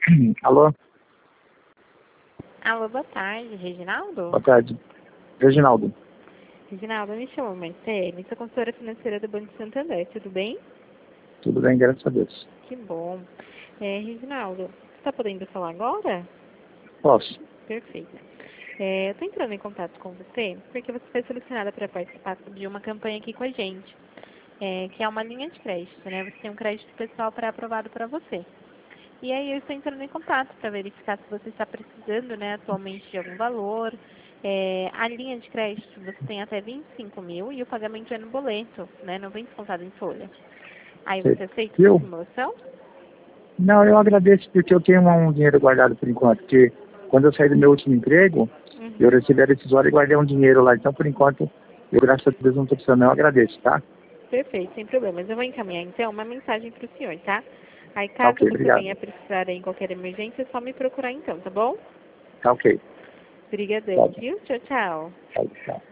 Alô? Alô, boa tarde, Reginaldo? Boa tarde. Reginaldo. Reginaldo, me chamo Marcele, sou consultora financeira do Banco Santander, tudo bem? Tudo bem, graças a Deus. Que bom. Reginaldo, você está podendo falar agora? Posso? Perfeito. Eu estou entrando em contato com você porque você foi selecionada para participar de uma campanha aqui com a gente, que é uma linha de crédito, né? Você tem um crédito pessoal pré-aprovado para você. E aí eu estou entrando em contato para verificar se você está precisando, né, atualmente de algum valor. A linha de crédito você tem até 25 mil e o pagamento é no boleto, né, não vem descontado em folha. Aí você aceita essa Eu? simulação? Não, eu agradeço porque eu tenho um dinheiro guardado por enquanto, porque quando eu saí do meu último emprego, eu recebi a decisória e guardei um dinheiro lá. Então, por enquanto, eu, graças a Deus, não estou precisando, eu agradeço, tá? Perfeito, sem problemas. Eu vou encaminhar então uma mensagem para o senhor, tá? Aí Tá caso ok, você obrigado. venha precisar em qualquer emergência, é só me procurar então, tá bom? Tá ok. Obrigadão, Tchau, viu? Tchau, tchau. tchau, tchau.